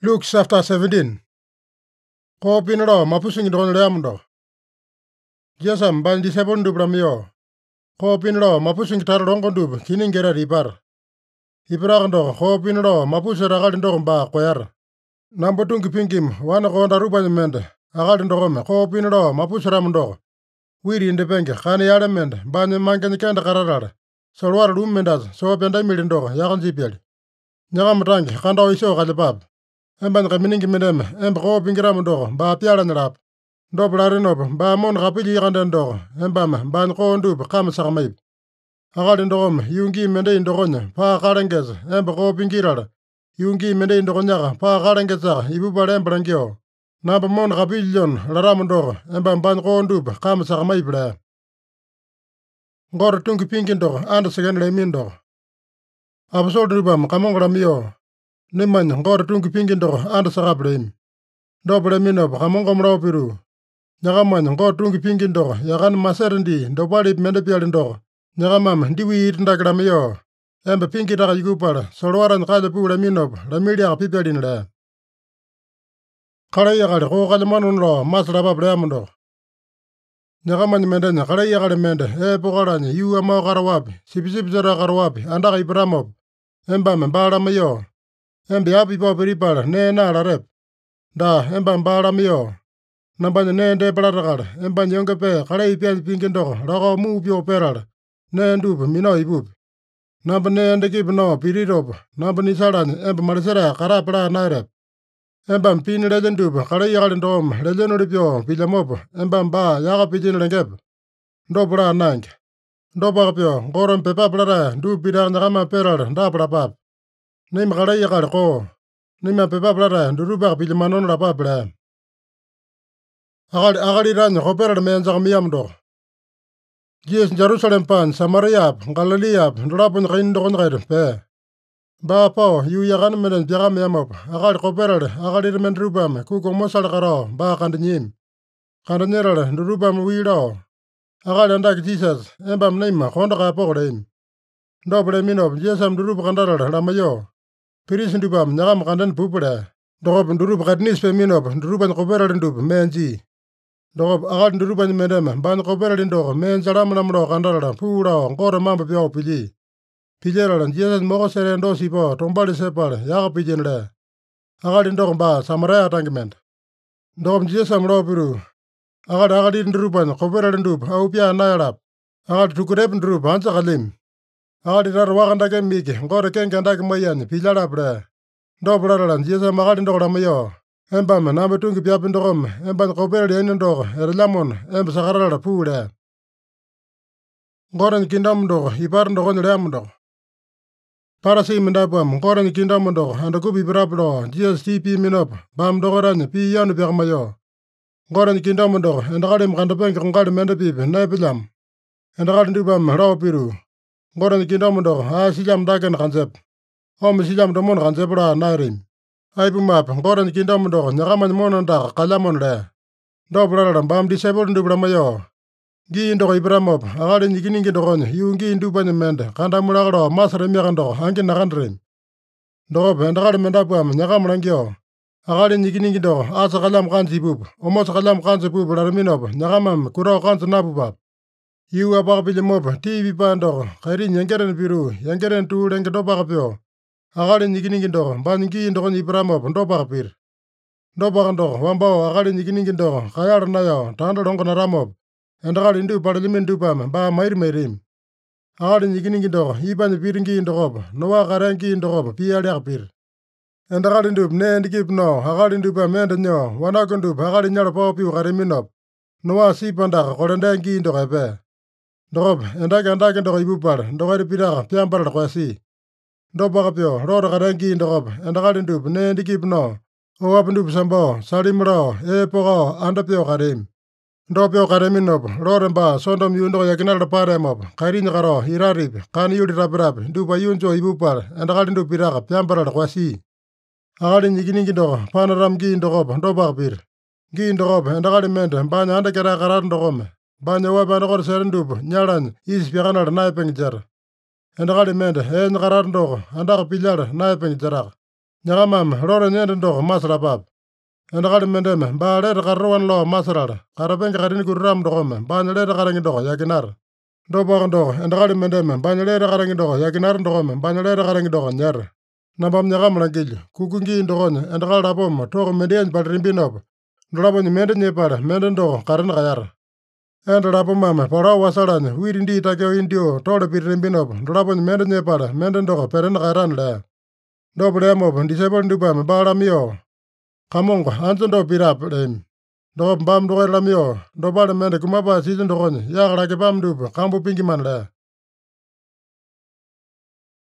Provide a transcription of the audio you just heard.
Luke chapter 17. Ko pinro mapusing don leamdo. Jesam ban disciple dubramio. Ko pinro mapusing tar dongo dub kiningera ripar. Ibragndo ko pinro mapusera galdo ba koyar. Number 2 pingim wana ko ndaruba mende. Agaldo gome ko pinro mapusera mndo. Wiri indepenge khani yale mende banye mangani kenda kararara. Solwar dum mendas so penda milindo yagan jipel. Nyagam rangi kanda iso galbab. Emban kaminingi medem ko pingira mndo ba piala nrap. Doblare nob ba mon rapili ganden do embam ban ko ndub kam sarmayb. Agal ndogom yungi mende ndogonya pa karengez ko pingira. Yungi mende ndogonya pa karengeza ibu bare brangio. Nab mon rapilion laram ndo embam ban ko ndub kam sarmayb la. Ngor tungi pingindo and segen le mindo. Absol drubam kamongramio. Niman ngor tungi pingindo and sarableim. Dobre mino kamongom piru. Nyagaman ngor tungi pingindo yagan maserendi dobali mende pialindo. Nyagamam ndiwi ndagramio. Embe pingi daga yugupara solwaran kale pula mino la media pipelin le. Kala yagal ko kale manunro masraba breamundo. Nyagaman mende kala yagal mende pogarani yu ama garawabi sibisib zara garawabi andaga ibramob. Embam bala mayo. Embe api popiripala ne na la rep. Da embam bala mayo. Nambanya ne de balarakala, embanya yonge pe kala ipian pingindo, raga mu pio perala, ne ndub mino ibub. Namba ne ende kibno pirirob, namba ni salani emba marisera kara pala nairep. Embam pini lejen dub, kala yagalin dom, lejen uripio pijamob, embam ba yaga pijin lengeb. Ndobra nank. Ndoba pio, ngoron pepa plara, dub pidar nakama perala, nda pap. Nim kala yagal ko. Nima pepa plara, duruba pijamanon rapa pala. Agali ranya kopera menjang miamdo. Jes Jerusalem pan Samariap, Galileap, Drapun Rindon pe. Ba po yu yagan menen piaga miamop. Agali kopera agali mendrubam kuko mosal karo ba kandinyim. Kandanyera drubam wiro. Agali andak Jesus embam neima konda ka pogreim. Dobre minop jesam drub kandara lamayo. Piris ndubam nyagam kandan pupure. Dogob drub kadnis pe minop druban kopera ndub menji. Dogob agal nduruban medem ban kopera lindo men salam namro kandara pura ngora mamba pio pili. Pijera Jesus mogo serendo sipo tombali sepal yaga pijenle. Agal lindo ba Samaria tangment. Dogob Jesus amro piru. Agal nduruban kopera lindub au pia nairap. Agal tukurep ndurub hansa kalim. Agal rar wakanda ke miki ngora kenkanda ke mayan pilara bre. Dobra Jesus magal lindo ramayo. Embam namba tungi piapindogom emban kopera lienendo erlamon emba sagarala pule. Ngoran kindam do ipar ndogon leamdo. Parasi mendabam ngoran kindam do andakubi brablo Jesus TP minop bam dogoran pi yanu bermayo. Ngoran kindam do endagalim kandapen kangal mendapip nepilam. Endagal ndubam raw piru. Ngoran kindam do asijam dagan kansep. Sijam domon kansepra nairim. Aibu map, ngoran kindam do, nyagaman mononda, kalamon le. Dobra bam disciple ndubramayo. Gi indo ibramob, agali nikiningi dogon, yungi indubanya mende, kanda mulagro, masre mirando, angin nakandrim. Dogob, endagal mendabuam, nyagamrangyo. Agali nikiningi do, asa kalam kansi bub, omos kalam kansi bub larminob, nyagamam, kuro kansi nabubab. Yu abakapilimob, TV pando, kairi nyengeren biru, yengeren tu lengedobakapyo. Agali nikiningi do, bangi indogon ibramob, ndobakapir. Ndobakando, wambao agali nikiningi do, kayar nayo, tanda dongon aramob. Endagali indu paralimin dupam, ba mairim. Agali nikiningi do, iban piringi indogob, noa karengi indogob, pialiakpir. Endagali indub ne endikip no, agali indupam mendanyo, wanakundub, agali nyala popiu kariminop. Noa sipandak, kolendengi indogepe. Dogob, endaki indogo ibupar, ndogari piraka, piambaral kwasi. Dobakapyo, rora karengi indogob, endagali indub ne endikip no. Oapindub sambo, salimro, pogo, andapyo karim. Ndopyo kariminop, roremba, sondom yundo yakinal paremob, kairinya karo, irarib, kani yudi rabirab, dupa yunjo ibupar, endagali indub piraka, piambaral kwasi. Agali nikiningi do, panaram gi indogob, ndobakapir. Gi indogob, endagali mende, banya andakera karar ndogome. Banya waba ndogor serendub, nyalan, ispiakanal naipeng jar. Endagali mende, karar ndogo, andaka pilar, naipeng jarak. Nyakamame lorenye ende doko masalapape. Endakali mendeme baa lete katarowan lao masalala, katapenge katini kututamu dokome baanya lete katange doko yakinara. Dopaka doko, endakali mendeme baanya lete katange doko yakinara dokome baanya lete katange doko nyeta. Nambama nyakama langilyo, kuku gii dokonya endakali lapoma toko mendeanya palirimbinopa, dolaponya mende nyepala mende doko katana kayata. Enda lapomame palao wasalanya witi ndi takeo indio tole pitirimbinopa, dolaponya mende nyepala mende doko petena kayatana lea. Dopa leamopa disaipolo dupame baa lamaiyoo, Kamongo, anjo do pitape leami. Dokopa baame dokaita lamaiyoo, dopale mende kumapa sisyo dokonya yaka lakepame dupa kambu pingimana lea.